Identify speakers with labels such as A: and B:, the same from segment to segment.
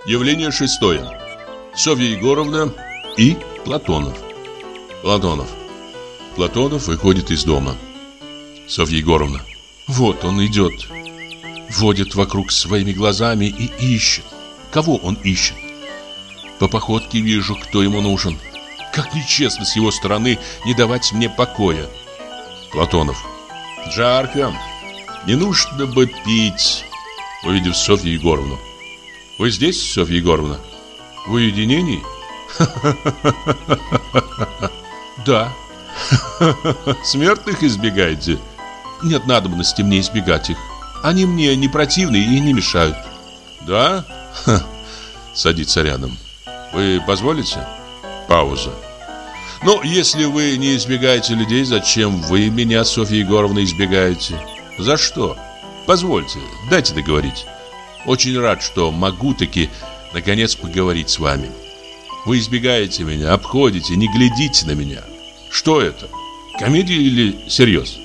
A: Явление шестое. Софья Егоровна и Платонов. Платонов выходит из дома. Софья Егоровна. Вот он идет. Водит вокруг своими глазами и ищет. Кого он ищет? По походке вижу, кто ему нужен. Как нечестно с его стороны не давать мне покоя. Платонов. Жарко. Не нужно бы пить. Увидев Софью Егоровну. Вы здесь, Софья Егоровна? В уединении? Да. Смертных избегаете? Нет надобности мне избегать их. Они мне не противны и не мешают. Да? Садится рядом. Вы позволите? Пауза. Ну, если вы не избегаете людей, зачем вы меня, Софья Егоровна, избегаете? За что? Позвольте, дайте договорить. Очень рад, что могу таки наконец поговорить с вами. Вы избегаете меня, обходите, не глядите на меня. Что это? Комедия или серьез?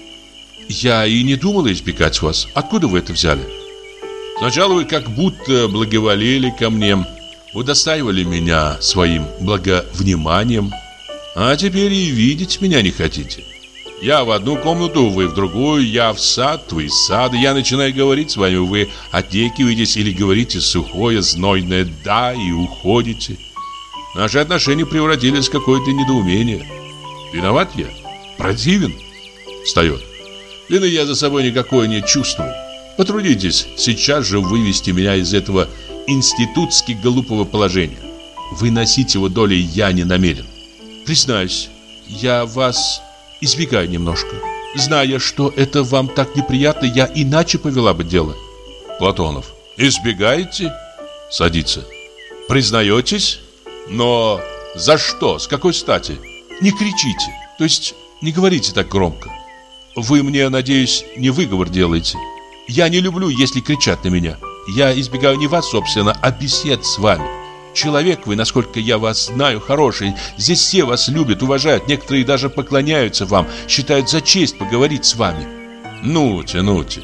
A: Я и не думала избегать вас. Откуда вы это взяли? Сначала вы как будто благоволили ко мне, удостаивали меня своим благовниманием, а теперь и видеть меня не хотите. Я в одну комнату, вы в другую, я в сад, вы из сада. Я начинаю говорить с вами, вы отнекиваетесь или говорите сухое, знойное «да» и уходите. Наши отношения превратились в какое-то недоумение. Виноват я? Противен? Встает. Вины я за собой никакой не чувствую. Потрудитесь сейчас же вывести меня из этого институтски глупого положения. Выносить его долей я не намерен. Признаюсь, я вас избегаю немножко. Зная, что это вам так неприятно, я иначе повела бы дело. Платонов. Избегаете? Садится. Признаетесь? Но за что? С какой стати? Не кричите. То есть не говорите так громко. Вы мне, надеюсь, не выговор делаете. Я не люблю, если кричат на меня. Я избегаю не вас, собственно, а бесед с вами. Человек вы, насколько я вас знаю, хороший. Здесь все вас любят, уважают. Некоторые даже поклоняются вам, считают за честь поговорить с вами. Нуте.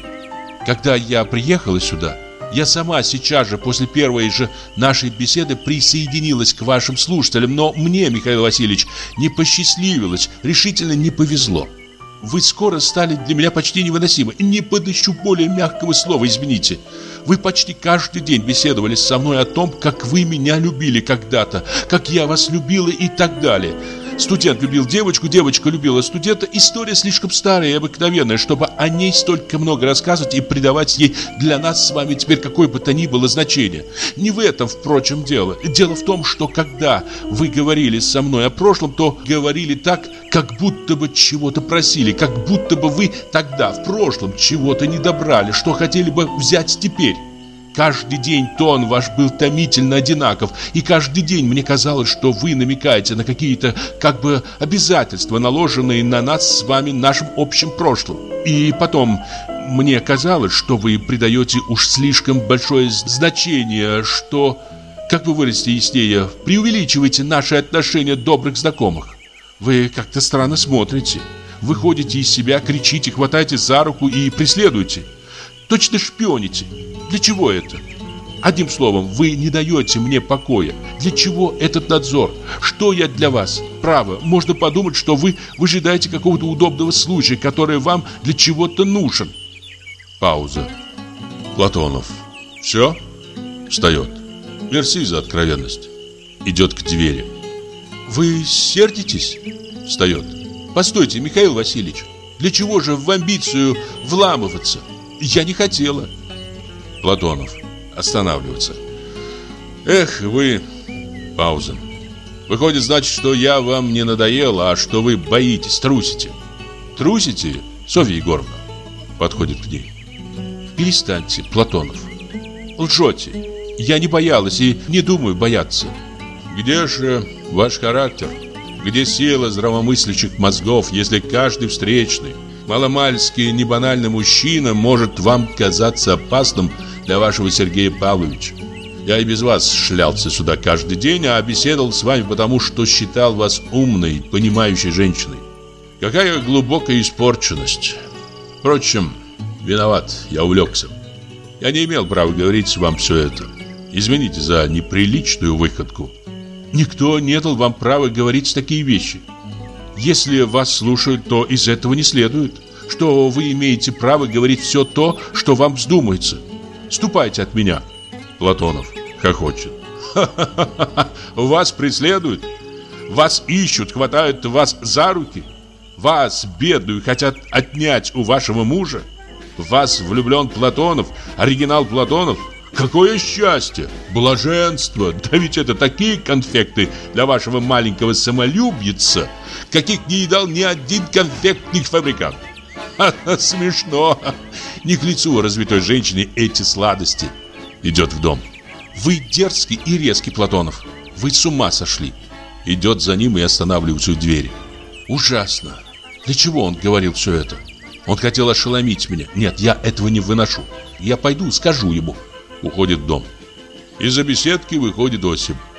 A: Когда я приехала сюда, я сама сейчас же, после первой же нашей беседы, присоединилась к вашим слушателям. Но мне, Михаил Васильевич, не посчастливилось, решительно не повезло. Вы скоро стали для меня почти невыносимы. Не подыщу более мягкого слова, извините. Вы почти каждый день беседовали со мной о том, как вы меня любили когда-то, как я вас любила и так далее. Студент любил девочку, девочка любила студента. История слишком старая и обыкновенная, чтобы о ней столько много рассказывать и придавать ей для нас с вами теперь какое бы то ни было значение. Не в этом, впрочем, дело. Дело в том, что когда вы говорили со мной о прошлом, то говорили так, как будто бы чего-то просили, как будто бы вы тогда, в прошлом, чего-то не добрали, что хотели бы взять теперь. Каждый день тон ваш был томительно одинаков, и каждый день мне казалось, что вы намекаете на какие-то как бы обязательства, наложенные на нас с вами нашим общим прошлым. И потом мне казалось, что вы придаете уж слишком большое значение, что, как вы выразите яснее, преувеличиваете наши отношения добрых знакомых. Вы как-то странно смотрите, выходите из себя, кричите, хватаете за руку и преследуете. Точно шпионите. Для чего это? Одним словом, вы не даете мне покоя. Для чего этот надзор? Что я для вас? Право, можно подумать, что вы выжидаете какого-то удобного случая, который вам для чего-то нужен. Пауза. Платонов. Все? Встает. Мерси за откровенность. Идет к двери. Вы сердитесь? Встает. Постойте, Михаил Васильевич. Для чего же в амбицию вламываться? Я не хотела. Платонов. Останавливается. Эх, вы... Пауза. Выходит, значит, что я вам не надоел, а что вы боитесь, трусите. Трусите, Софья Егоровна? Подходит к ней. Перестаньте, Платонов. Лжете. Я не боялась и не думаю бояться. Где же ваш характер? Где сила здравомыслящих мозгов, если каждый встречный, маломальски небанальный мужчина может вам казаться опасным для вашего Сергея Павловича? Я и без вас шлялся сюда каждый день, а беседовал с вами потому, что считал вас умной, понимающей женщиной. Какая глубокая испорченность. Впрочем, виноват, я увлекся. Я не имел права говорить вам все это. Извините за неприличную выходку. Никто не дал вам права говорить такие вещи. Если вас слушают, то из этого не следует, что вы имеете право говорить все то, что вам вздумается. Ступайте от меня. Платонов хохочет. Ха-ха-ха! Вас преследуют? Вас ищут, хватают вас за руки? Вас, бедную, хотят отнять у вашего мужа? В вас влюблен Платонов, оригинал Платонов? Какое счастье! Блаженство! Да ведь это такие конфекты для вашего маленького самолюбица, каких не едал ни один конфектный фабрикант. Ха-ха, смешно! Не к лицу развитой женщине эти сладости. Идет в дом. Вы дерзкий и резкий, Платонов. Вы с ума сошли. Идет за ним и останавливается у двери. Ужасно. Для чего он говорил все это? Он хотел ошеломить меня. Нет, я этого не выношу. Я пойду, скажу ему. Уходит в дом. Из-за беседки выходит Осип.